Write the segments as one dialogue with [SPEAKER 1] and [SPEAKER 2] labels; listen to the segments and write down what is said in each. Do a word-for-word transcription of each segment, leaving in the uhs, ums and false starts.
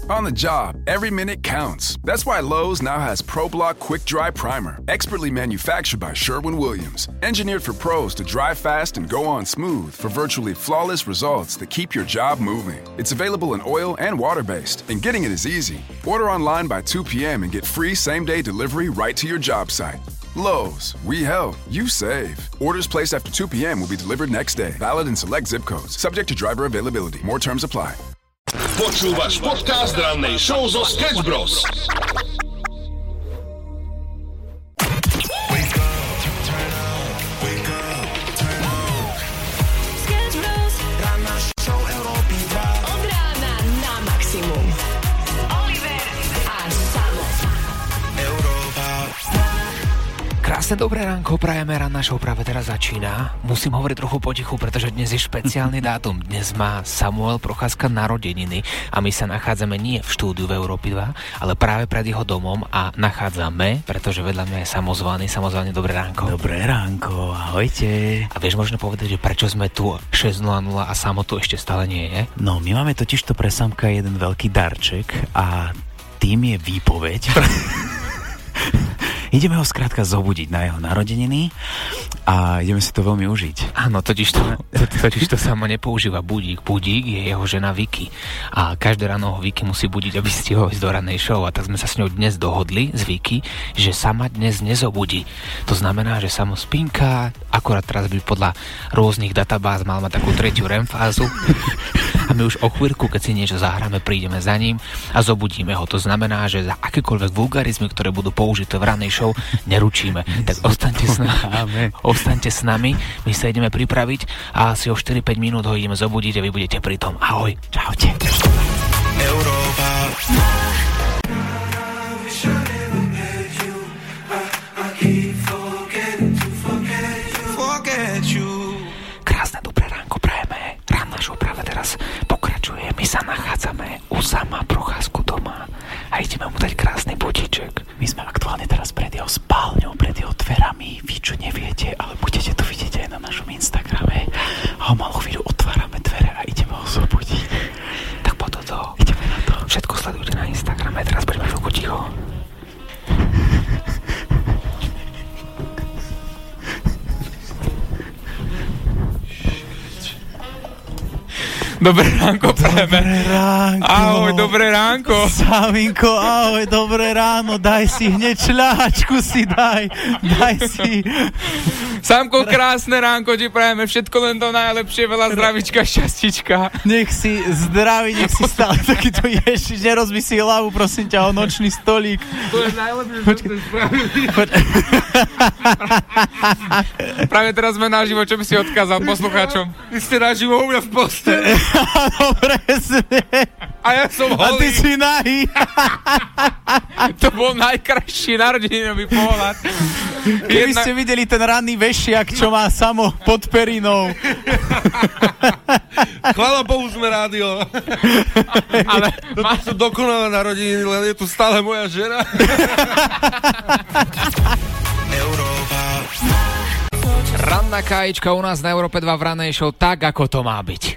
[SPEAKER 1] On the job, every minute counts. That's why Lowe's now has ProBlock Quick Dry Primer, expertly manufactured by Sherwin-Williams. Engineered for pros to dry fast and go on smooth for virtually flawless results that keep your job moving. It's available in oil and water-based, and getting it is easy. Order online by two p.m. and get free same-day delivery right to your job site. Lowe's, we help, you save. Orders placed after two p.m. will be delivered next day. Valid in select zip codes. Subject to driver availability. More terms apply.
[SPEAKER 2] Počúvaš podcast rannej show zo Sketch Bros.
[SPEAKER 3] Sketch Bros. Ranná show Európy dva. Od rána na maximum. Oliver a Samo. Európa.
[SPEAKER 4] Krásne dobré ránko, prajeme, ranná show práve teraz začína. Musím hovoriť trochu potichu, pretože dnes je špeciálny dátum. Dnes má Samuel Procházka narodeniny a my sa nachádzame nie v štúdiu v Európy dva, ale práve pred jeho domom a nachádzame, pretože vedľa mňa je samozvaný. Samozvaný, dobré ránko.
[SPEAKER 5] Dobré ránko, ahojte.
[SPEAKER 4] A vieš možno povedať, že prečo sme tu šesť nula nula a Samo tu ešte stále nie je?
[SPEAKER 5] No, my máme totiž to pre Samka jeden veľký darček a tým je výpoveď. Ideme ho skrátka zobudiť na jeho narodeniny a ideme si to veľmi užiť.
[SPEAKER 4] Áno, totiž to, to, totiž to Samo nepoužíva budík. Budík je jeho žena Vicky. A každé ráno ho Vicky musí budiť, aby stihol ísť do rannej show. A tak sme sa s ňou dnes dohodli s Vicky, že sama dnes nezobudí. To znamená, že Samo spinká, akorát teraz by podľa rôznych databáz mal mať takú tretiu REM fázu. A my už o chvíľku, keď si niečo zahráme, prídeme za ním a zobudíme ho. To znamená, že za akékoľvek vulgarizmy, ktoré budú použité v rannej show, neručíme. Tak ostaňte s nami. Ostaňte s nami, my sa ideme pripraviť a asi o štyri päť minút ho ideme zobudiť a vy budete pri tom. Ahoj, čaute.
[SPEAKER 3] Európa.
[SPEAKER 4] Krásne dobré ránko prajeme. Ranná show práve teraz pokračuje. My sa nachádzame u Sama Procházku doma a ideme mu dať krásny budíček.
[SPEAKER 5] My sme aktuálne teraz pred jeho spálňou, pred jeho dverami. Vy čo neviete, ale budete to vidieť aj na našom Instagrame. A o malú chvíľu otvárame dvere a ideme ho zobudiť.
[SPEAKER 4] Tak po toto.
[SPEAKER 5] Ideme na to.
[SPEAKER 4] Všetko sledujte na Instagrame. Teraz budeme chvíľku ticho. Dobré ránko, prajeme.
[SPEAKER 5] Dobré ránko.
[SPEAKER 4] Ahoj, dobré ránko.
[SPEAKER 5] Saminko, ahoj, dobré ráno. Daj si hneď šľahačku si daj. Daj si.
[SPEAKER 4] Samko, krásne ránko ti prajeme. Všetko len to najlepšie. Veľa zdravička, šťastička.
[SPEAKER 5] Nech si zdravý, nech si stále takýto Ježiš. Nerozbi si hlavu, prosím ťa, o nočný stolík.
[SPEAKER 4] To je najlepšie, čo ste spravili. Práve teraz sme naživo, čo by si odkázal poslucháčom? Vy ste naživo u mňa v posteli.
[SPEAKER 5] Áno, presne.
[SPEAKER 4] A ja som holý.
[SPEAKER 5] A ty si nahý.
[SPEAKER 4] To bol najkrajší narodeninový pohľad.
[SPEAKER 5] Keby Jedna... ste videli ten ranný vešiak, čo má Samo pod perinou.
[SPEAKER 6] Chvála Bohu, sme rádio.
[SPEAKER 4] Ale
[SPEAKER 6] to má... sú dokonalé narodeniny, len je tu stále moja žena.
[SPEAKER 3] Európa.
[SPEAKER 4] Ranná kájička u nás na Európe dva v rannej show tak, ako to má byť.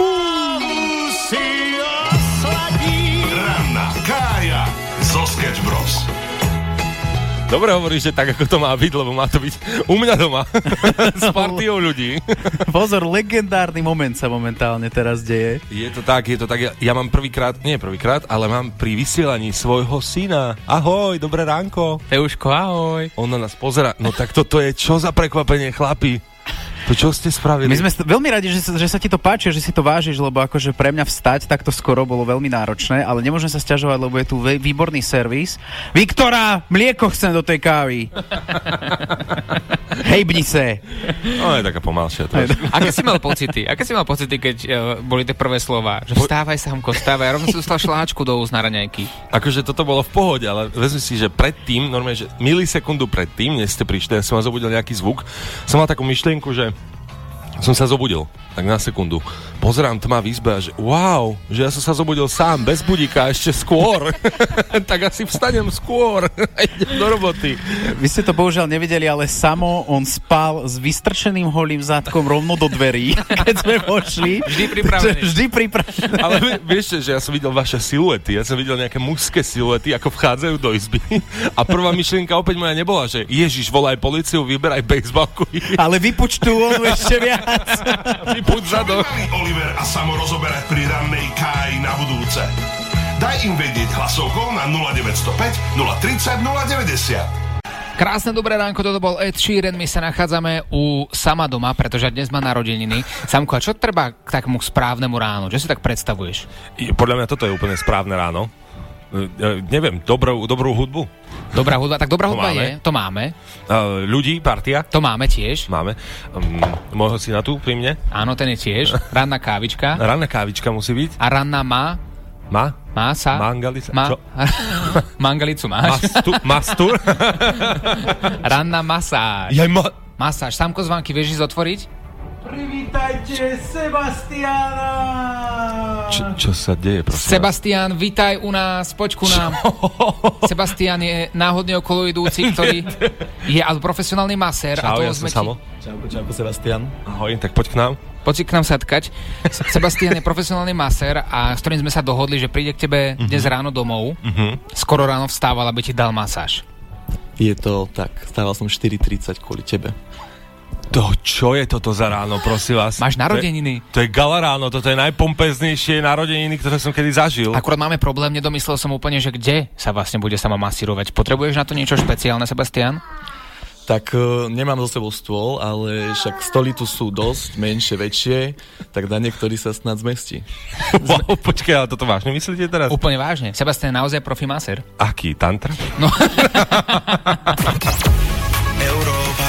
[SPEAKER 2] Ranná kája zo Sketch Bros.
[SPEAKER 6] Dobre hovoríš, že tak, ako to má byť, lebo má to byť u mňa doma. S partiou ľudí.
[SPEAKER 5] Pozor, legendárny moment sa momentálne teraz deje.
[SPEAKER 6] Je to tak, je to tak. Ja, ja mám prvýkrát, nie prvýkrát, ale mám pri vysielaní svojho syna. Ahoj, dobré ránko.
[SPEAKER 4] Teuško, ahoj.
[SPEAKER 6] On na nás pozerá. No tak toto je čo za prekvapenie, chlapi? To čo ste spravili?
[SPEAKER 5] My sme st- veľmi radi, že sa, že sa ti to páči, že si to vážiš, lebo akože pre mňa vstať takto skoro bolo veľmi náročné, ale nemôžem sa sťažovať, lebo je tu ve- výborný servis. Viktora, mlieko chcem do tej kávy. Hejbni se.
[SPEAKER 6] No je taká pomalšia trošku.
[SPEAKER 4] Aké si mal pocity? Aké si mal pocity, keď uh, boli tie prvé slova? Že vstávaj, Samko, vstávaj. Ja rovno si dostal šláčku do úst na raňajky.
[SPEAKER 6] Akože toto bolo v pohode, ale vezmi si, že predtým, normálne, že milisekundu predtým, než ste prišli, ja som vás obudil nejaký zvuk, som mal takú myšlienku, že som sa zobudil, tak na sekundu. Pozerám tma v izbe a že wow, že ja som sa zobudil sám, bez budíka, ešte skôr. Tak asi vstanem skôr a idem do roboty.
[SPEAKER 5] Vy ste to bohužiaľ nevideli, ale Samo, on spal s vystrčeným holým zátkom rovno do dverí, keď sme vošli.
[SPEAKER 4] Vždy pripravený.
[SPEAKER 5] Vždy pripravený.
[SPEAKER 6] Ale vieš, že ja som videl vaše siluety, ja som videl nejaké mužské siluety, ako vchádzajú do izby. A prvá myšlienka opäť moja nebola, že Ježiš, volaj políciu, vyberaj bejsbalku. Ale
[SPEAKER 5] vypuč tú onu ešte viac.
[SPEAKER 6] Vypuč zadok.
[SPEAKER 2] Oliver a Samo rozobere pri rannej Káji na budúce. Daj im vedieť hlasovkou na nula deväť nula päť, nula tridsať, nula deväťdesiat.
[SPEAKER 4] Krásne dobré ránko, toto bol Ed Sheeran, my sa nachádzame u Sama doma, pretože dnes má narodeniny. Samko, a čo treba k takému správnemu ránu? Čo si tak predstavuješ?
[SPEAKER 6] Podľa mňa toto je úplne správne ráno. Ja neviem, dobrú, dobrú hudbu?
[SPEAKER 4] Dobrá hudba, tak dobrá
[SPEAKER 6] to
[SPEAKER 4] hudba
[SPEAKER 6] máme.
[SPEAKER 4] je, to máme.
[SPEAKER 6] Uh, ľudí, partia?
[SPEAKER 4] To máme tiež.
[SPEAKER 6] Máme. Um, môjho syna tu pri mne?
[SPEAKER 4] Áno, ten je tiež. Ranná kávička.
[SPEAKER 6] Ranná kávička musí byť.
[SPEAKER 4] A ranná má?
[SPEAKER 6] Má?
[SPEAKER 4] Má sa?
[SPEAKER 6] Mangalica?
[SPEAKER 4] Má.
[SPEAKER 6] Čo?
[SPEAKER 4] Mangalicu máš?
[SPEAKER 6] Mastu, mastur?
[SPEAKER 4] Ranná masáž.
[SPEAKER 6] Jaj, ma...
[SPEAKER 4] Masáž. Samko z vanky, vieš ísť otvoriť?
[SPEAKER 5] Privítajte Sebastiana!
[SPEAKER 6] Čo, čo sa deje, prosím?
[SPEAKER 4] Sebastián, vitaj u nás, poď ku nám. Sebastián je náhodne okolo idúci, ktorý je ale profesionálny masér.
[SPEAKER 6] Čau,
[SPEAKER 4] a to
[SPEAKER 6] ja som
[SPEAKER 4] ti...
[SPEAKER 6] Samo.
[SPEAKER 7] Čauko, čauko, Sebastián.
[SPEAKER 6] Ahoj, tak poď k nám.
[SPEAKER 4] Poď si k nám sadkať. Sebastián je profesionálny masér a s ktorým sme sa dohodli, že príde k tebe uh-huh. dnes ráno domov. Uh-huh. Skoro ráno vstával, aby ti dal masáž.
[SPEAKER 7] Je to tak, stával som štyri tridsať kvôli tebe.
[SPEAKER 6] To, čo je toto za ráno, prosím vás?
[SPEAKER 4] Máš narodeniny.
[SPEAKER 6] To je, to je gala ráno, toto je najpompeznejšie narodeniny, ktoré som kedy zažil.
[SPEAKER 4] Akurát máme problém, nedomyslel som úplne, že kde sa vlastne bude sama masírovať. Potrebuješ na to niečo špeciálne, Sebastián?
[SPEAKER 7] Tak uh, nemám so sebou stôl, ale však stoly tu sú dosť, menšie, väčšie, tak na niektorý sa snad zmestí.
[SPEAKER 6] Wow, počkaj, ale toto vážne myslíte teraz?
[SPEAKER 4] Úplne vážne. Sebastián je naozaj profi masér.
[SPEAKER 6] Aký, tantra?
[SPEAKER 4] No.
[SPEAKER 2] Európa.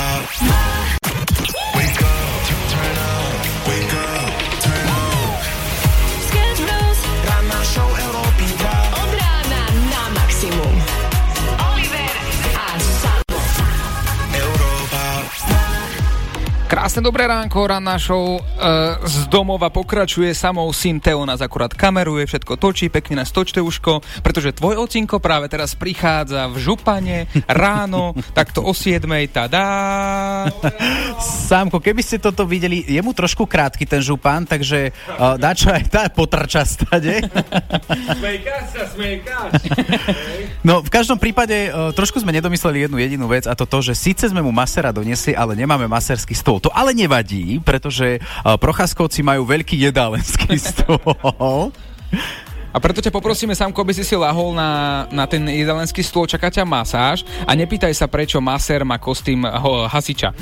[SPEAKER 3] Ranná show Európy dva. Od rána na maximum. Oliver a Samo.
[SPEAKER 2] Európa.
[SPEAKER 4] Krásne dobré ránko, ranná show e, z domova pokračuje. Samou syn Teo nás akurát kameruje, všetko točí, pekne nás točte uško, pretože tvoj ocinko práve teraz prichádza v župane ráno, takto o siedmej, tadá.
[SPEAKER 5] Sámko, keby ste toto videli, je mu trošku krátky ten župan, takže uh, dáčo aj tá potrča stade.
[SPEAKER 6] Smejkáš sa, smejkáš.
[SPEAKER 5] No, v každom prípade uh, trošku sme nedomysleli jednu jedinú vec a to to, že síce sme mu masera doniesli, ale nemáme maserský stôl. To ale nevadí, pretože uh, Procházkovci majú veľký jedálenský stôl.
[SPEAKER 4] A preto ťa poprosíme, Samko, aby si si lahol na, na ten jedálenský stôl, čaká ťa masáž a nepýtaj sa, prečo masér má kostým ho, hasiča.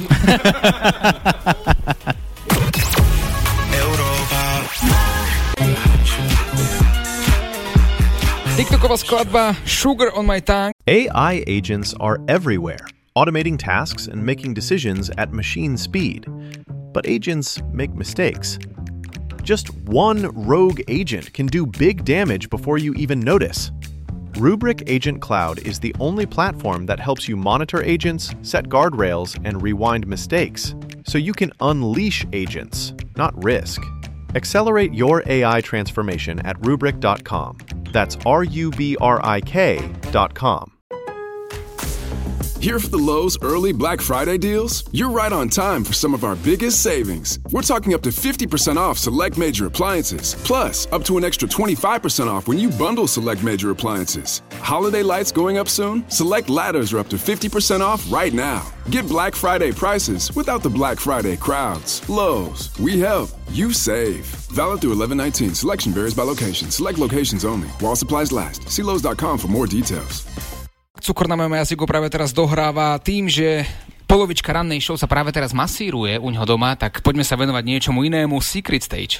[SPEAKER 4] TikToková skladba Sugar on my tongue.
[SPEAKER 8] A I agents are everywhere, automating tasks and making decisions at machine speed. But agents make mistakes. Just one rogue agent can do big damage before you even notice. Rubrik Agent Cloud is the only platform that helps you monitor agents, set guardrails, and rewind mistakes, so you can unleash agents, not risk. Accelerate your A I transformation at rubrik dot com. That's R U B R I K dot com.
[SPEAKER 1] Here for the Lowe's early Black Friday deals? You're right on time for some of our biggest savings. We're talking up to fifty percent off select major appliances, plus up to an extra twenty-five percent off when you bundle select major appliances. Holiday lights going up soon? Select ladders are up to fifty percent off right now. Get Black Friday prices without the Black Friday crowds. Lowe's, we help, you save. Valid through eleven nineteen. Selection varies by location. Select locations only. While supplies last. See Lowe's dot com for more details.
[SPEAKER 4] Cukor na mojom jazyku práve teraz dohráva tým, že polovička rannej show sa práve teraz masíruje u ňoho doma, tak poďme sa venovať niečomu inému. Secret Stage.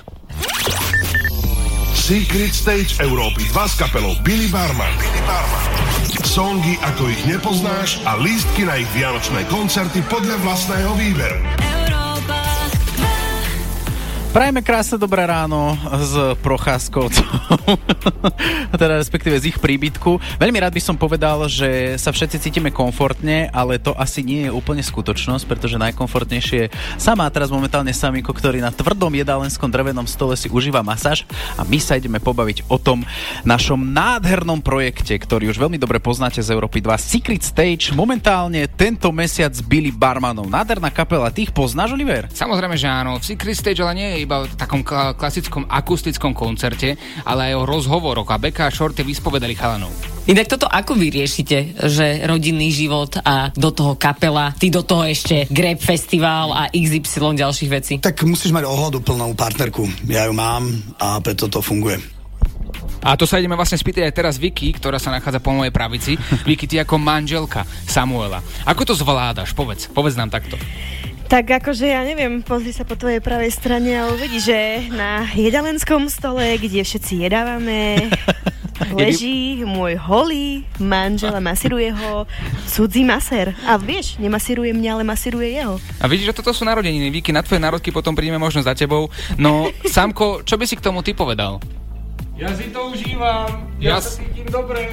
[SPEAKER 2] Secret Stage Európy dva s kapelou Billy Barman. Billy Barman. Songy, ako ich nepoznáš a lístky na ich vianočné koncerty podľa vlastného výberu.
[SPEAKER 5] Prajeme krásne dobré ráno z Procházkovcov, teda respektíve z ich príbytku. Veľmi rád by som povedal, že sa všetci cítime komfortne, ale to asi nie je úplne skutočnosť, pretože najkomfortnejšie sa má teraz momentálne Samiko, ktorý na tvrdom jedálenskom drevenom stole si užíva masáž a my sa ideme pobaviť o tom našom nádhernom projekte, ktorý už veľmi dobre poznáte z Európy dva, Secret Stage. Momentálne tento mesiac Billy Barmanov. Nádherná kapela, ty ich poznáš, Oliver?
[SPEAKER 4] Samozrejme, že áno. Secret Stage ale nie je iba v takom klasickom akustickom koncerte, ale aj o rozhovoroch a Beka a Shorty vyspovedali chalanov.
[SPEAKER 9] Inak toto ako vy riešite, že rodinný život a do toho kapela, ty do toho ešte Grab Festival a iks ypsilon ďalších vecí?
[SPEAKER 10] Tak musíš mať ohľaduplnú partnerku. Ja ju mám a preto to funguje.
[SPEAKER 4] A to sa ideme vlastne spýtať aj teraz Vicky, ktorá sa nachádza po mojej pravici. Vicky, ty ako manželka Samuela. Ako to zvládaš? Povedz, povedz nám takto.
[SPEAKER 11] Tak akože ja neviem, pozri sa po tvojej pravej strane a uvidíš, že na jedálenskom stole, kde všetci jedávame, leží môj holý manžel a masíruje ho cudzí masér. A vieš, nemasíruje mňa, ale masíruje jeho.
[SPEAKER 4] A vidíš, že toto sú narodeniny. Vicky, na tvoje narodky potom prídeme možno za tebou. No, Samko, čo by si k tomu ty povedal?
[SPEAKER 12] Ja si to užívam, ja, ja sa cítim dobre.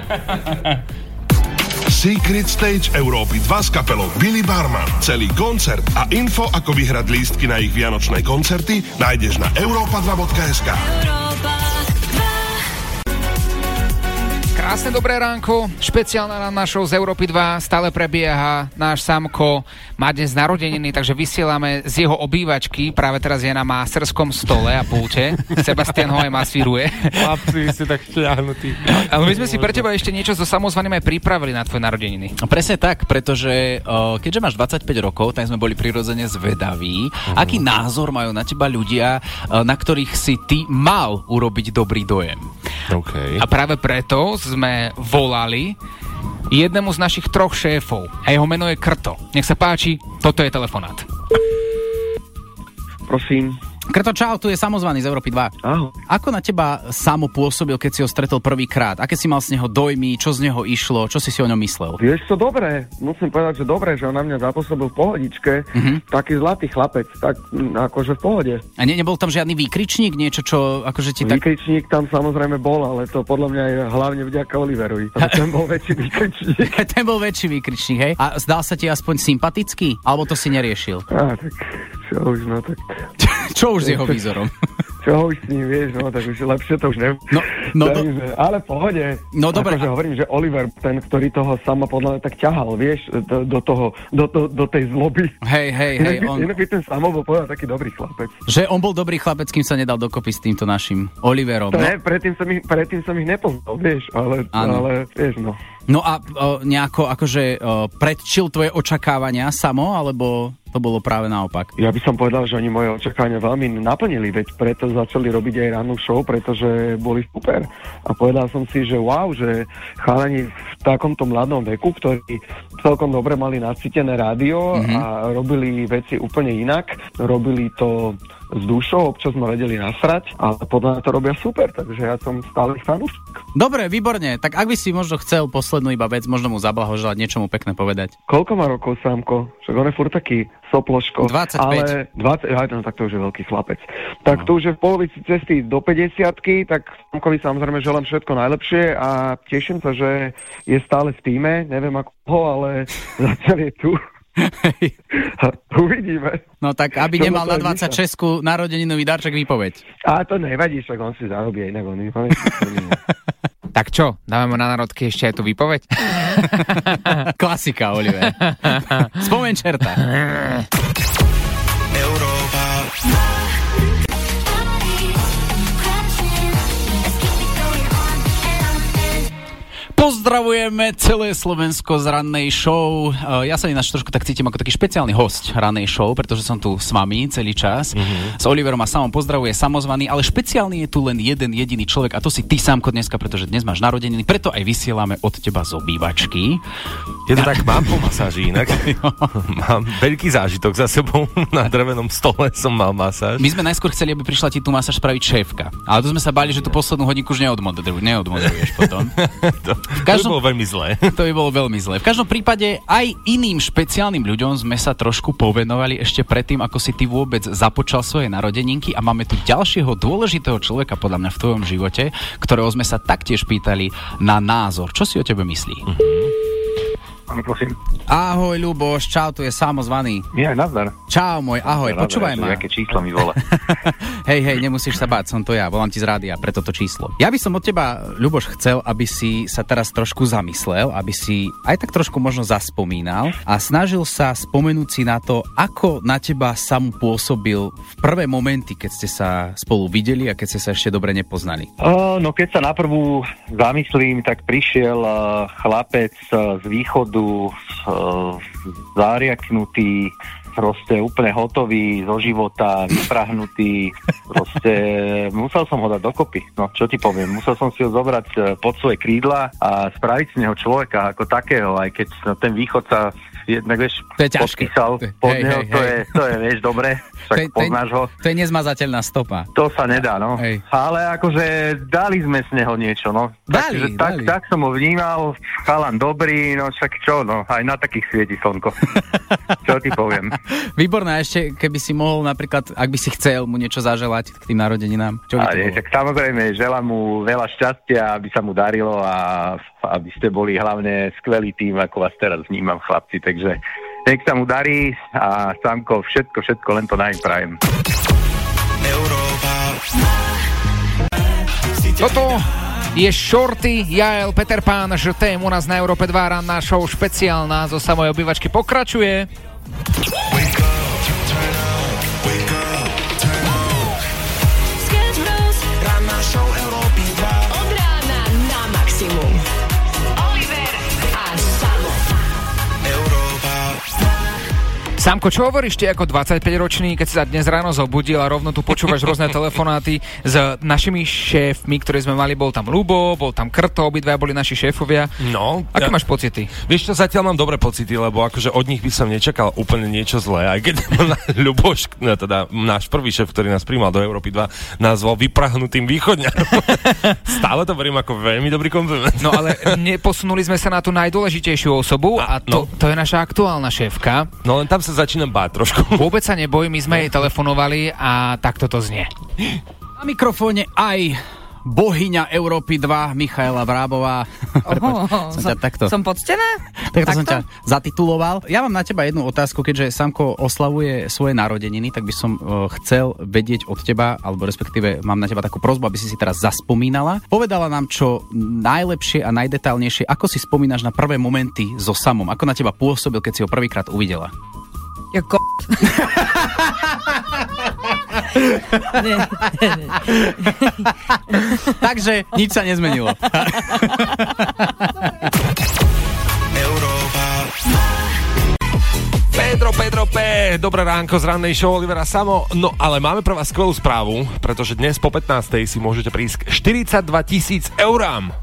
[SPEAKER 2] Secret Stage Európy dva s kapelou Billy Barman. Celý koncert a info, ako vyhrať lístky na ich vianočné koncerty, nájdeš na europa dva bodka es ká.
[SPEAKER 4] Krásne dobré ránko, špeciálna ranná show z Európy dva, stále prebieha, náš Samko má dnes narodeniny, takže vysielame z jeho obývačky, práve teraz je na masterskom stole a pulte, Sebastian ho aj masíruje.
[SPEAKER 6] Chlapci, vy ste tak šťahnutí.
[SPEAKER 4] Ale my sme si pre teba ešte niečo so samozvaným aj pripravili na tvoje narodeniny.
[SPEAKER 5] Presne tak, pretože uh, keďže máš dvadsaťpäť rokov, tak sme boli prirodzene zvedaví, uh-huh. aký názor majú na teba ľudia, uh, na ktorých si ty mal urobiť dobrý dojem.
[SPEAKER 6] Okay.
[SPEAKER 4] A práve preto sme volali jednému z našich troch šéfov a jeho meno je Krto. Nech sa páči, toto je telefonát.
[SPEAKER 13] Prosím.
[SPEAKER 5] Krto, čau, tu je samozvaný z Európy dva.
[SPEAKER 13] Ahoj.
[SPEAKER 5] Ako na teba Samo pôsobil, keď si ho stretol prvýkrát? Aké si mal z neho dojmy, čo z neho išlo, čo si si o ňom myslel?
[SPEAKER 13] Vieš čo, dobre, musím povedať, že dobre, že on na mňa zapôsobil v pohodičke, uh-huh. taký zlatý chlapec, tak akože v pohode.
[SPEAKER 5] A ne, nebol tam žiadny výkričník, niečo, čo akože ti tak...
[SPEAKER 13] Výkričník tam samozrejme bol, ale to podľa mňa je hlavne vďaka Oliverovi. Ten bol väčší výkričník.
[SPEAKER 5] Ten bol väčší výkričník, hej? A zdal sa ti aspoň sympatický? Alebo to si neriešil?
[SPEAKER 13] Á, tak čo už, no tak...
[SPEAKER 5] Čo už s jeho výzorom?
[SPEAKER 13] Čo už s ním, vieš, no tak už lepšie to už neviem.
[SPEAKER 5] No, no do...
[SPEAKER 13] Ale v pohode.
[SPEAKER 5] No dobre.
[SPEAKER 13] Akože hovorím, že Oliver, ten, ktorý toho Sama podľa mňa tak ťahal, vieš, do, do toho, do, do, do tej zloby.
[SPEAKER 5] Hej, hej, hej.
[SPEAKER 13] Inak, on... inak by ten Samo bol povedať taký dobrý chlapec.
[SPEAKER 5] Že on bol dobrý chlapec, kým sa nedal dokopy s týmto našim Oliverom.
[SPEAKER 13] To
[SPEAKER 5] no?
[SPEAKER 13] Ne, predtým som ich, predtým som ich nepoznal, vieš, ale, ale vieš, no.
[SPEAKER 5] No a o, nejako akože o, predčil tvoje očakávania Samo, alebo to bolo práve naopak?
[SPEAKER 13] Ja by som povedal, že oni moje očakávania veľmi naplnili, veď preto začali robiť aj rannú show, pretože boli super. A povedal som si, že wow, že chalani v takomto mladom veku, ktorí celkom dobre mali nacítené rádio mm-hmm. a robili veci úplne inak, robili to s dušou, občas ma vedeli nasrať, ale podľa mňa to robia super, takže ja som stále fanúšik.
[SPEAKER 5] Dobre, výborne, tak ak by si možno chcel poslednú iba vec, možno mu zablahoželať, niečo mu pekné povedať.
[SPEAKER 13] Koľko má rokov, Sámko? Však on je furt taký soploško.
[SPEAKER 5] dvadsaťpäť.
[SPEAKER 13] Ale dvadsať, aj no, tak to už je veľký chlapec. Tak no. To už je v polovici cesty do päťdesiatky, tak Sámkovi samozrejme želám všetko najlepšie a teším sa, že je stále v tíme, neviem ako ho, ale zatiaľ je tu. Uvidíme.
[SPEAKER 5] No tak, aby čo nemal na dvadsaťšesť narodeninový darček, výpoveď.
[SPEAKER 13] A to nevadí, však on si zarobí aj inak. On
[SPEAKER 4] tak čo, dáme mu na národky ešte aj tú výpoveď?
[SPEAKER 5] Klasika, Oliver. Spomeň čerta. Európa. Pozdravujeme celé Slovensko z rannej show. Ja sa ináč trošku tak cítim ako taký špeciálny host rannej show, pretože som tu s vami celý čas. Mm-hmm. S Oliverom a Samom pozdravuje samozvaný, ale špeciálny je tu len jeden jediný človek a to si ty, Samko, dneska, pretože dnes máš narodeniny, preto aj vysielame od teba z obývačky.
[SPEAKER 6] Je to tak, mám po masáži inak. Mám veľký zážitok za sebou. Na drevenom stole som mal masáž.
[SPEAKER 5] My sme najskôr chceli, aby prišla ti tú masáž spraviť šéfka. Ale tu sme sa báli, že tú poslednú hodinku už neodmoderuješ potom.
[SPEAKER 6] to,
[SPEAKER 5] každom...
[SPEAKER 6] To by bolo veľmi zlé.
[SPEAKER 5] To by bolo veľmi zlé. V každom prípade aj iným špeciálnym ľuďom sme sa trošku povenovali ešte predtým, ako si ty vôbec započal svoje narodeninky a máme tu ďalšieho dôležitého človeka podľa mňa v tvojom živote, ktorého sme sa taktiež pýtali na názor. Čo si o tebe myslí? Mm-hmm.
[SPEAKER 14] Áno, prosím.
[SPEAKER 5] Ahoj, Ľuboš, čau, tu je samozvaný.
[SPEAKER 14] Ja, nazdar.
[SPEAKER 5] Čau, môj, ahoj,
[SPEAKER 14] nazdar,
[SPEAKER 5] počúvaj ma.
[SPEAKER 14] Aké číslo mi volá.
[SPEAKER 5] Hej, hej, nemusíš sa báť, som to ja, volám ti z rádia pre toto číslo. Ja by som od teba, Ľuboš, chcel, aby si sa teraz trošku zamyslel, aby si aj tak trošku možno zaspomínal a snažil sa spomenúť si na to, ako na teba sám pôsobil v prvé momenty, keď ste sa spolu videli a keď ste sa ešte dobre nepoznali.
[SPEAKER 14] Uh, no keď sa naprvú zamyslím, tak prišiel uh, chlapec uh, z východu, uh, zariaknutý, proste úplne hotový zo života, vyprahnutý, proste musel som ho dať dokopy. No, čo ti poviem, musel som si ho zobrať uh, pod svoje krídla a spraviť z neho človeka ako takého, aj keď no, ten východ sa jednak, vieš, podpísal pod hej, neho, hej, to, hej. Je, to je, vieš, dobre, však to, poznáš ho.
[SPEAKER 5] To je nezmazateľná stopa.
[SPEAKER 14] To sa nedá, no. Hej. Ale akože dali sme z neho niečo, no.
[SPEAKER 5] Dali,
[SPEAKER 14] Takže, tak,
[SPEAKER 5] dali.
[SPEAKER 14] tak som ho vnímal, chalan dobrý, no však čo, no, aj na takých svieti slnko. Čo ti poviem.
[SPEAKER 5] Výborné, ešte keby si mohol napríklad, ak by si chcel mu niečo zaželať k tým narodeninám, čo by to bolo?
[SPEAKER 14] Tak samozrejme, želám mu veľa šťastia, aby sa mu darilo a aby ste boli hlavne skvelý tým, ako vás teraz vnímam, chlapci, takže nech sa mu darí a Samko, všetko, všetko, len to najprajem.
[SPEAKER 4] Toto je Shorty, Jael, Peter Pán, že tém u nás na Európe dva, ranná show špeciálna zo samej obývačky pokračuje.
[SPEAKER 3] Ranná show Európy dva. Od rána na maximum. Oliver a Samo. Európa.
[SPEAKER 4] Samko, čo hovoríš ty ako dvadsaťpäťročný, keď si sa dnes ráno zobudil a rovno tu počúvaš rôzne telefonáty s našimi šéfmi, ktorí sme mali, bol tam Ľubo, bol tam Krto, obidva boli naši šéfovia.
[SPEAKER 6] No.
[SPEAKER 4] Aké
[SPEAKER 6] ja,
[SPEAKER 4] máš pocity?
[SPEAKER 6] Vieš čo, zatiaľ mám dobré pocity, lebo akože od nich by som nečakal úplne niečo zlé, aj keď Ľuboš, no teda náš prvý šéf, ktorý nás prijímal do Európy dva, nazval vyprahnutým východňarom. Stále to beriem ako veľmi dobrý kompliment.
[SPEAKER 4] No ale neposunuli sme sa na tú najdôležitejšiu osobu a, a to, no. to je naša aktuálna šéfka.
[SPEAKER 6] No len tam sa začínam báť trošku.
[SPEAKER 4] Vôbec sa neboj, my sme jej telefonovali a takto to znie.
[SPEAKER 5] Na mikrofóne aj bohyňa Európy dva, Michaela Vrábová.
[SPEAKER 15] Oho,
[SPEAKER 5] som, som, takto.
[SPEAKER 15] som poctená?
[SPEAKER 5] Takto, takto som ťa zatituloval. Ja mám na teba jednu otázku, keďže Samko oslavuje svoje narodeniny, tak by som uh, chcel vedieť od teba, alebo respektíve mám na teba takú prosbu, aby si si teraz zaspomínala. Povedala nám, čo najlepšie a najdetálnejšie, ako si spomínaš na prvé momenty so Samom, ako na teba pôsobil, keď si ho prvýkrát uvidela.
[SPEAKER 15] Ja ko... nie, nie, nie.
[SPEAKER 5] Takže nič sa nezmenilo.
[SPEAKER 6] Pedro, Pedro P, dobré ránko z rannej show Olivera Samo. No ale máme pre vás skvelú správu, pretože dnes po pätnástej si môžete prísť k štyridsaťdva tisíc eurám.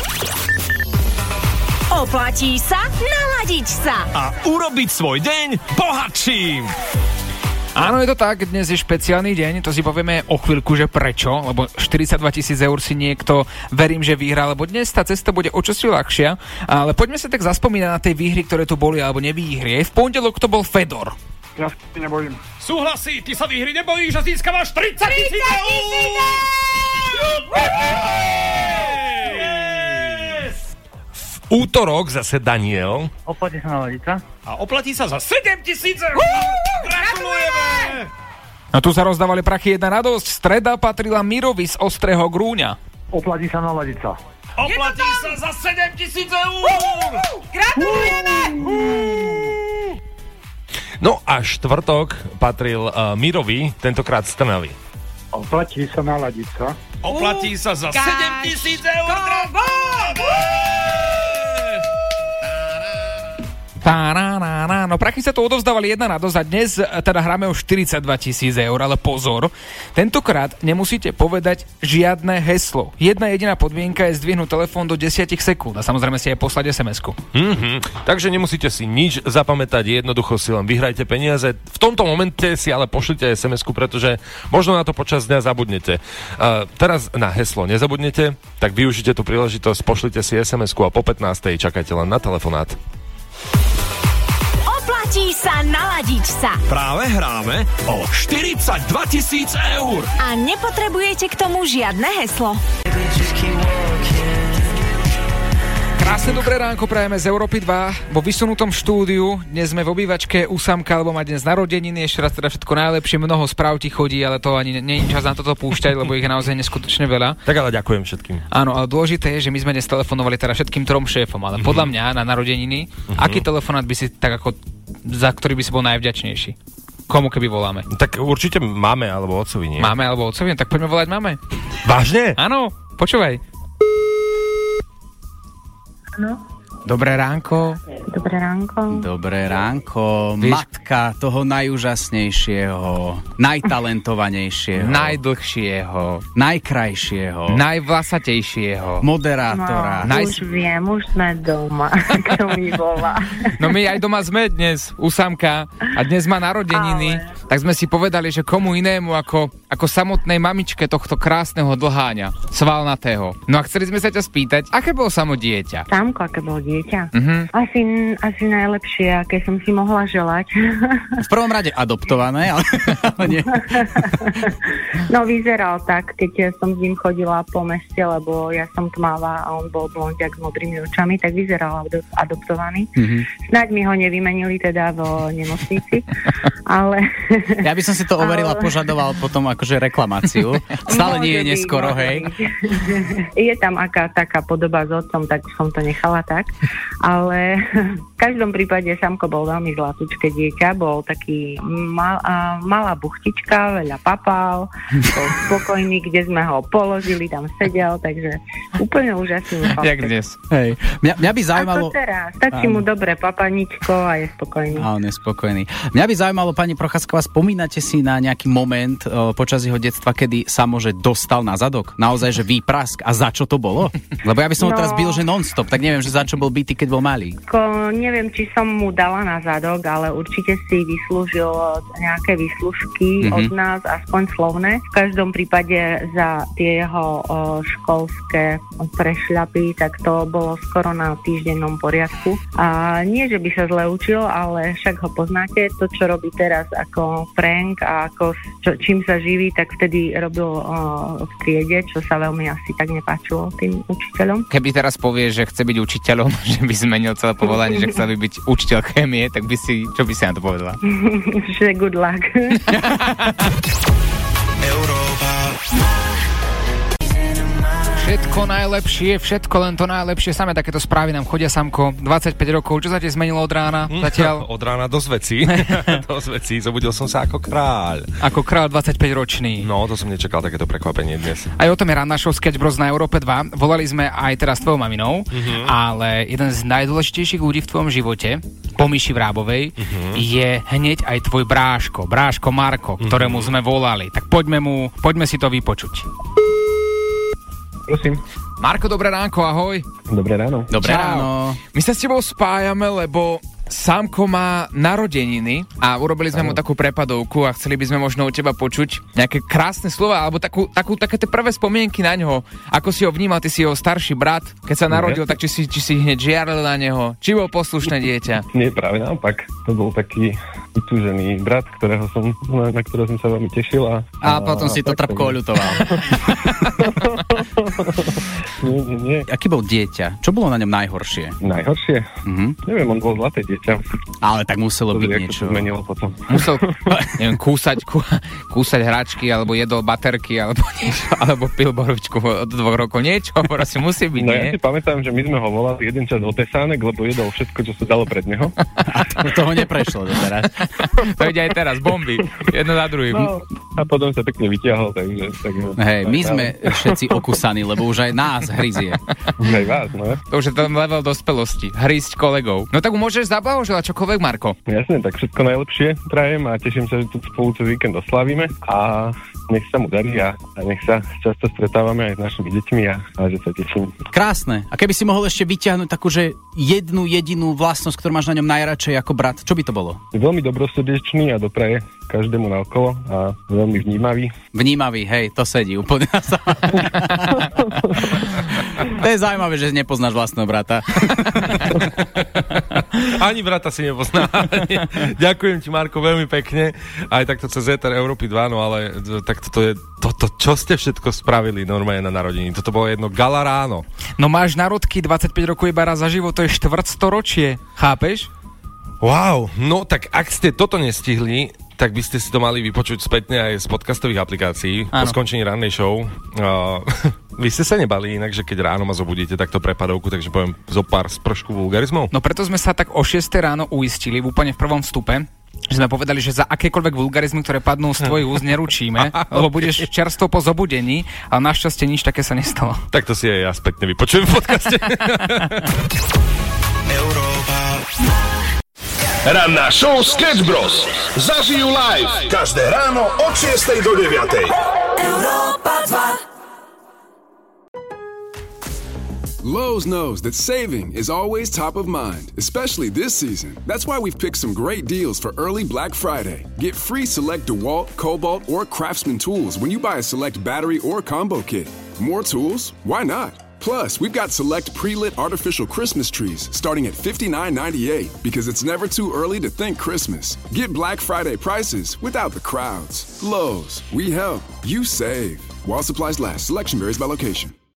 [SPEAKER 3] Oplatí sa naladiť sa
[SPEAKER 16] a urobiť svoj deň bohatším.
[SPEAKER 4] Áno, je to tak, dnes je špeciálny deň, to si povieme o chvíľku, že prečo, lebo štyridsaťdva tisíc eur si niekto, verím, že vyhrá, lebo dnes tá cesta bude o čosi ľahšia, ale poďme sa tak zaspomínať na tie výhry, ktoré tu boli, alebo nevýhry. V pondelok to bol Fedor.
[SPEAKER 12] Ja sa nebojím.
[SPEAKER 16] Súhlasí, ty sa výhry nebojíš a získavaš tridsať tisíc eur!
[SPEAKER 6] Útorok zase Daniel.
[SPEAKER 17] Oplatí sa naladiť sa.
[SPEAKER 16] A oplatí sa za sedem tisíc eur. Gratulujeme!
[SPEAKER 4] No tu sa rozdávali prachy, jedna radosť. Streda patrila Mirovi z Ostrého Grúňa.
[SPEAKER 17] Oplatí sa naladiť sa.
[SPEAKER 16] Oplatí sa za sedem tisíc eur.
[SPEAKER 15] Gratulujeme!
[SPEAKER 6] No a štvrtok patril uh, Mirovi, tentokrát z Trnavy.
[SPEAKER 17] Oplatí sa naladiť sa.
[SPEAKER 16] Oplatí sa za sedem tisíc eur.
[SPEAKER 4] Tá, rá, rá, rána. No prachy sa to odovzdávali jedna na dosť a dnes teda hráme o štyridsaťdva tisíc eur, ale pozor, tentokrát nemusíte povedať žiadne heslo. Jedna jediná podmienka je zdvihnúť telefón do desať sekúnd a samozrejme si aj poslať es em esku.
[SPEAKER 6] Mm-hmm. Takže nemusíte si nič zapamätať, jednoducho si len vyhrajte peniaze. V tomto momente si ale pošlite es em esku, pretože možno na to počas dňa zabudnete. Uh, teraz na heslo nezabudnete, tak využite tú príležitosť, pošlite si es em esku a po pätnástej čakajte len na telefonát.
[SPEAKER 3] Oplatí sa naladiť sa.
[SPEAKER 18] Práve hráme o štyridsaťdva tisíc eur.
[SPEAKER 3] A nepotrebujete k tomu žiadne heslo.
[SPEAKER 4] Krásne dobré ránko prajeme z Európy dva vo vysunutom štúdiu. Dnes sme v obývačke u Samka, lebo má dnes narodeniny. Ešte raz teda všetko najlepšie, mnoho správ ti chodí, ale to ani nie je čas na toto púšťať, lebo ich je naozaj neskutočne veľa.
[SPEAKER 6] Tak ale ďakujem všetkým.
[SPEAKER 4] Áno, ale dôležité je, že my sme dnes telefonovali teda všetkým trom šéfom, ale mm-hmm. podľa mňa na narodeniny, mm-hmm. aký telefonát by si tak ako, za ktorý by si bol najvďačnejší? Komu keby voláme?
[SPEAKER 6] Tak určite máme, alebo otcovi, nie?
[SPEAKER 4] Máme, alebo otcovi, tak poďme volať máme.
[SPEAKER 6] Vážne?
[SPEAKER 4] Áno, počúvaj.
[SPEAKER 19] No.
[SPEAKER 4] Dobré ránko.
[SPEAKER 19] Dobré ránko.
[SPEAKER 5] Dobré ránko. Víš, matka toho najúžasnejšieho, najtalentovanejšieho,
[SPEAKER 4] najdlhšieho,
[SPEAKER 5] najkrajšieho,
[SPEAKER 4] najvlasatejšieho,
[SPEAKER 5] moderátora.
[SPEAKER 19] No, Naj... už viem, už sme doma, kto mi volá.
[SPEAKER 4] No my aj doma sme dnes u Samka a dnes má narodeniny, ale... tak sme si povedali, že komu inému ako, ako samotnej mamičke tohto krásneho dlháňa, svalnatého. No a chceli sme sa ťa spýtať, aké bolo samo dieťa?
[SPEAKER 19] Samko, aké bolo dieťa?
[SPEAKER 4] Uh-huh.
[SPEAKER 19] Asi, asi najlepšie, aké som si mohla želať.
[SPEAKER 5] V prvom rade adoptované, ale, ale nie.
[SPEAKER 19] No vyzeral tak, keď som s ním chodila po meste, lebo ja som tmavá a on bol blondiak s modrými očami, tak vyzeral adoptovaný. Uh-huh. Snáď mi ho nevymenili teda vo nemocnici, ale...
[SPEAKER 5] Ja by som si to overila, ale... požadoval potom akože reklamáciu. Stále nie je neskoro, hej?
[SPEAKER 19] Je tam aká taká podoba s otcom, tak som to nechala tak. Ale v každom prípade Samko bol veľmi zlatúčke dieťa, bol taký mal, a, malá buchtička, veľa papal, bol spokojný, kde sme ho položili, tam sedel, takže úplne úžasný.
[SPEAKER 4] Jak dnes.
[SPEAKER 5] Hej. Mňa, mňa by zaujímalo...
[SPEAKER 19] Ako teraz, stačí mu dobre papaničko a je spokojný.
[SPEAKER 5] A on je spokojný. Mňa by zaujímalo, pani Procházková, spomínate si na nejaký moment o, počas jeho detstva, kedy sa môže dostal na zadok? Naozaj, že výprask? A za čo to bolo? Lebo ja by som ho no... teraz bil, že non-stop, tak neviem, že za čo bol bytý, keď bol malý.
[SPEAKER 19] Ko, neviem, či som mu dala na zadok, ale určite si vyslúžil nejaké výslužky mm-hmm. od nás, aspoň slovné. V každom prípade za tie jeho o, školské prešľapy, tak to bolo skoro na týždennom poriadku. A nie, že by sa zle učil, ale však ho poznáte, to, čo robí teraz ako prank a ako čo, čím sa živí, tak vtedy robil o, v triede, čo sa veľmi asi tak nepáčilo tým učiteľom.
[SPEAKER 4] Keby teraz povie, že chce byť učiteľom, že by zmenil celé povolanie, že chcel by byť učiteľ chémie, tak by si, čo by si na to povedala?
[SPEAKER 19] Že good luck.
[SPEAKER 18] Európa.
[SPEAKER 4] Všetko najlepšie, všetko len to najlepšie. Samé takéto správy nám chodia, Samko. dvadsaťpäť rokov, čo sa ti zmenilo od rána? Zatiaľ?
[SPEAKER 6] Od rána dosť vecí. dosť vecí. Zobudil som sa ako kráľ.
[SPEAKER 4] Ako kráľ dvadsaťpäť ročný.
[SPEAKER 6] No, to som nečakal, takéto prekvapenie dnes.
[SPEAKER 4] Aj o tom je ranná show Sketch Bros na Európe dva. Volali sme aj teraz s tvojou maminou, mm-hmm. ale jeden z najdôležitejších ľudí v tvojom živote, po Myši Vrábovej, mm-hmm. je hneď aj tvoj bráško, bráško Marko, ktorému mm-hmm. sme volali. Tak poďme mu, poďme si to vypočuť.
[SPEAKER 20] Prosím.
[SPEAKER 4] Marko, dobré ránko, ahoj.
[SPEAKER 20] Dobré ráno.
[SPEAKER 5] Dobré
[SPEAKER 4] Čau.
[SPEAKER 5] ráno.
[SPEAKER 4] My sa s tebou spájame, lebo Samko má narodeniny a urobili sme mu takú prepadovku a chceli by sme možno u teba počuť nejaké krásne slova, alebo takú, takú, také tie prvé spomienky na ňoho. Ako si ho vnímal, ty si jeho starší brat, keď sa narodil, tak či si, či si hneď žiaril na neho, či bol poslušné dieťa?
[SPEAKER 20] Nie, práve naopak. To bol taký vytúžený brat, ktorého som, na, na ktorého som sa veľmi tešil. A,
[SPEAKER 5] a, a potom si to trpko oľutoval.
[SPEAKER 20] nie, nie, nie.
[SPEAKER 5] Aký bol dieťa? Čo bolo na ňom najhoršie?
[SPEAKER 20] Najhoršie?
[SPEAKER 5] Mhm.
[SPEAKER 20] Neviem, on bol zlaté dieťa.
[SPEAKER 5] Ale tak muselo byť
[SPEAKER 20] to,
[SPEAKER 5] niečo.
[SPEAKER 20] To zmenilo potom.
[SPEAKER 4] Musel, neviem, kúsať, kú, kúsať hračky, alebo jedol baterky, alebo niečo, alebo pil borovičku od dvoch rokov. Niečo, proste musí byť,
[SPEAKER 20] no
[SPEAKER 4] nie?
[SPEAKER 20] Ja si pamätám, že my sme ho volali jeden čas o tesánek, lebo jedol všetko, čo sa dalo pred neho.
[SPEAKER 5] A toho neprešlo doteraz.
[SPEAKER 4] To ide aj teraz, bomby. Jedno za druhým.
[SPEAKER 20] No, a potom sa pekne vytiahol, takže... takže
[SPEAKER 5] Hej, my sme všetci okúsaní, lebo už aj nás
[SPEAKER 4] hryzie.
[SPEAKER 20] Aj vás, no.
[SPEAKER 4] To už je ten level dospelosti. Hrísť kolegov. No tak mu môžeš zablahoželať čokoľvek, Marko.
[SPEAKER 20] Jasne, tak všetko najlepšie prajem a teším sa, že tu spolu cez víkend oslavíme a nech sa mu darí a, a nech sa často stretávame aj s našimi deťmi a, a že sa teším.
[SPEAKER 5] Krásne. A keby si mohol ešte vyťahnuť takú, že jednu jedinú vlastnosť, ktorú máš na ňom najradšej ako brat, čo by to bolo?
[SPEAKER 20] Je veľmi dobrosrdečný a dopraje každému naokolo a veľmi vnímavý.
[SPEAKER 5] Vnímavý, hej, to sedí úplne na sa. To je zaujímavé, že nepoznáš vlastného brata.
[SPEAKER 6] Ani brata si nepozná. Ďakujem ti, Marko, veľmi pekne. Aj takto cez éter Európy dva, no ale takto to je toto, čo ste všetko spravili normálne na narodení. Toto bolo jedno gala ráno.
[SPEAKER 4] No máš narodky dvadsaťpäť rokov iba raz za život, to je štvrtstoročie. Chápeš?
[SPEAKER 6] Wow, no tak ak ste toto nestihli, tak by ste si to mali vypočuť spätne aj z podcastových aplikácií. Áno. Po skončení rannej show. Uh, vy ste sa nebali inak, že keď ráno ma zobudíte takto prepadovku, takže poviem zo pár spršku vulgarizmov?
[SPEAKER 4] No preto sme sa tak o šiestej ráno uistili, úplne v prvom vstupe, že sme povedali, že za akékoľvek vulgarizmy, ktoré padnú z tvojich úst, neručíme, lebo budeš čerstvo po zobudení, ale našťastie nič také sa nestalo.
[SPEAKER 6] Tak to si aj ja spätne vypočujem v podcaste.
[SPEAKER 2] Ranná show Sketch Bros. Zažijú live každé ráno od šiestej do deviatej. Európa dva.
[SPEAKER 1] Lowe's knows that saving is always top of mind, especially this season. That's why we've picked some great deals for early Black Friday. Get free select DeWalt, Cobalt, or Craftsman tools when you buy a select battery or combo kit. More tools? Why not? Plus, we've got select pre-lit artificial Christmas trees starting at fifty-nine ninety-eight because it's never too early to think Christmas. Get Black Friday prices without the crowds. Lowe's, we help, you save. While supplies last, selection varies by location.